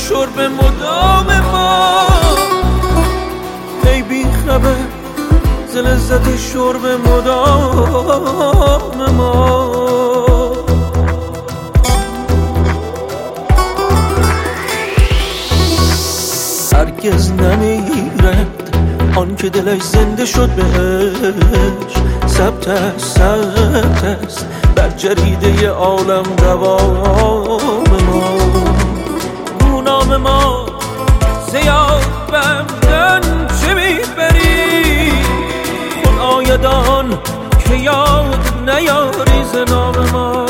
شرب مدام ما. ای بی خبر ز لذت شرب مدام ما. هرگز نمیرد آن که دلش زنده شد بهش. ثبت است بر جریده عالم دوام ما. نام ما زیاد بردن چه میبری؟ خود آیدان که یاد نیاری ز نام ما.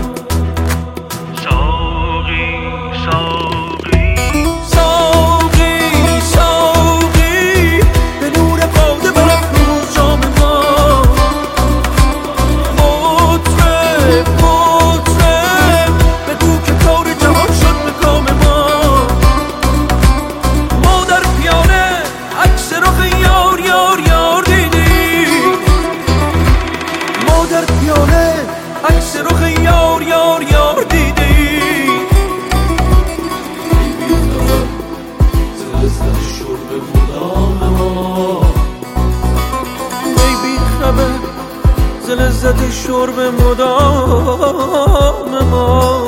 عکس رخ یار یار یار دیدی. ای بی خبر ز لذت شرب مدام ما.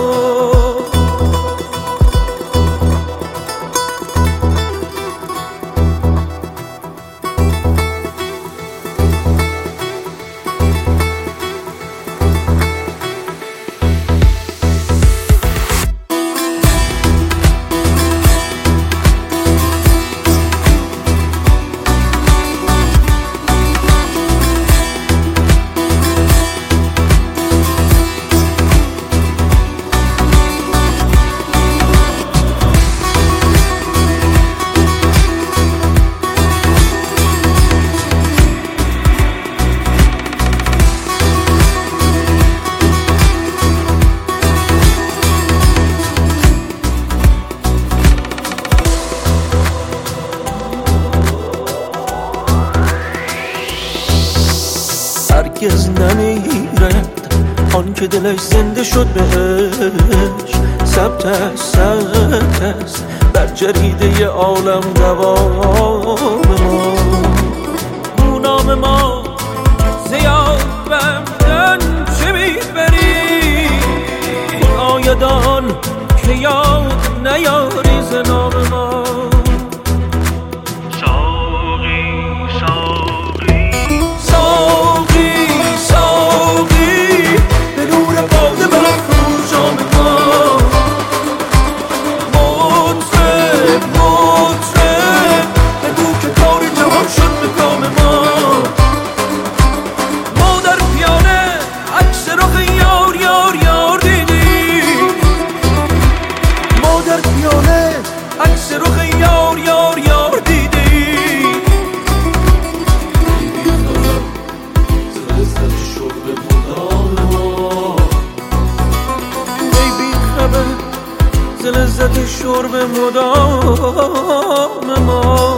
هرگز نمیرد آن که دلش زنده شد بهش. ثبت است بر جریده عالم دوام ما. نام ما زیاد بردن چه میبری؟ خود آیدان که یاد نیاری ز نام ما. عکس رخ یار یار یار دیدی. ای بی خبر ز لذت شرب مدام ما.